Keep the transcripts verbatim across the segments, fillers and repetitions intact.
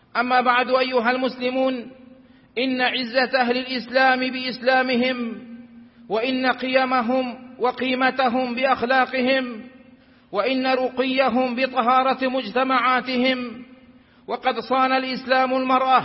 أما بعد أيها المسلمون، إن عزة أهل الإسلام بإسلامهم، وإن قيمهم وقيمتهم بأخلاقهم، وإن رقيهم بطهارة مجتمعاتهم. وقد صان الإسلام المرأة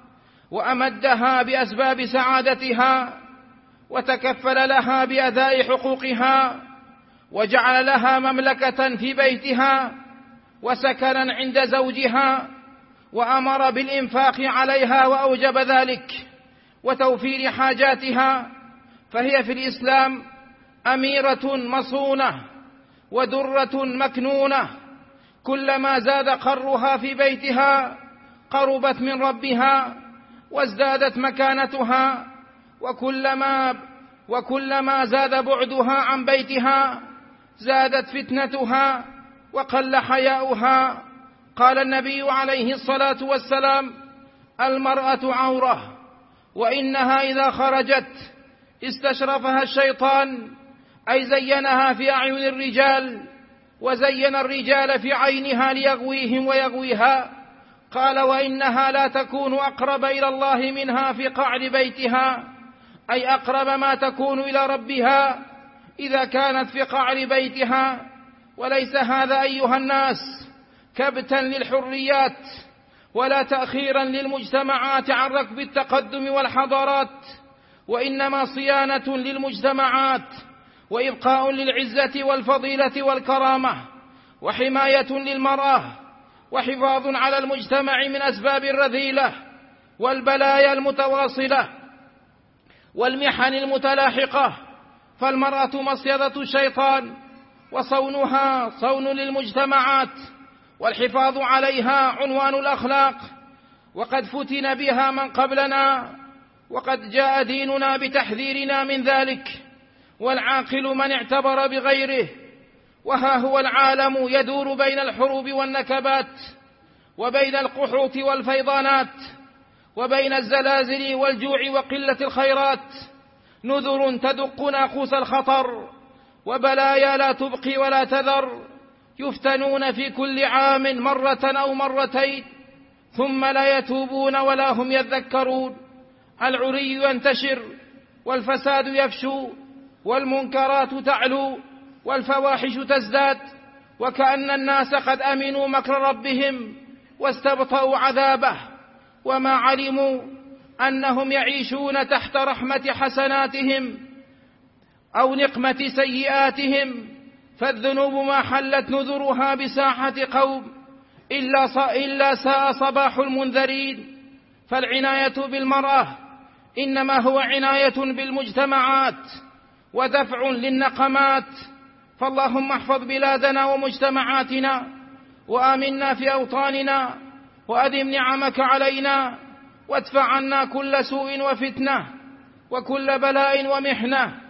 وأمدها بأسباب سعادتها، وتكفل لها بأداء حقوقها، وجعل لها مملكة في بيتها وسكنا عند زوجها، وأمر بالإنفاق عليها وأوجب ذلك وتوفير حاجاتها. فهي في الإسلام أميرة مصونة ودرة مكنونة، كلما زاد قرها في بيتها قربت من ربها وازدادت مكانتها، وكلما, وكلما زاد بعدها عن بيتها زادت فتنتها وقل حياؤها. قال النبي عليه الصلاة والسلام: المرأة عورة، وإنها إذا خرجت استشرفها الشيطان، أي زينها في أعين الرجال، وزين الرجال في عينها ليغويهم ويغويها. قال: وإنها لا تكون أقرب إلى الله منها في قعر بيتها، أي أقرب ما تكون إلى ربها إذا كانت في قعر بيتها. وليس هذا أيها الناس كبتا للحريات ولا تأخيرا للمجتمعات عن ركب التقدم والحضارات، وإنما صيانة للمجتمعات، وإبقاء للعزة والفضيلة والكرامة، وحماية للمرأة، وحفاظ على المجتمع من أسباب الرذيلة والبلايا المتواصلة والمحن المتلاحقة. فالمرأة مصيدة الشيطان، وصونها صون للمجتمعات، والحفاظ عليها عنوان الأخلاق. وقد فتن بها من قبلنا، وقد جاء ديننا بتحذيرنا من ذلك، والعاقل من اعتبر بغيره. وها هو العالم يدور بين الحروب والنكبات، وبين القحوط والفيضانات، وبين الزلازل والجوع وقلة الخيرات، نذر تدق ناقوس الخطر، وبلايا لا تبقي ولا تذر. يفتنون في كل عام مرة أو مرتين، ثم لا يتوبون ولا هم يذكرون. العري ينتشر، والفساد يفشو، والمنكرات تعلو، والفواحش تزداد، وكأن الناس قد أمنوا مكر ربهم واستبطأوا عذابه، وما علموا أنهم يعيشون تحت رحمة حسناتهم أو نقمة سيئاتهم. فالذنوب ما حلت نذرها بساحة قوم إلا ساء صباح المنذرين. فالعناية بالمرأة إنما هو عناية بالمجتمعات ودفع للنقمات. فاللهم احفظ بلادنا ومجتمعاتنا، وآمنا في أوطاننا، وأدم نعمك علينا، وادفع عنا كل سوء وفتنة وكل بلاء ومحنة.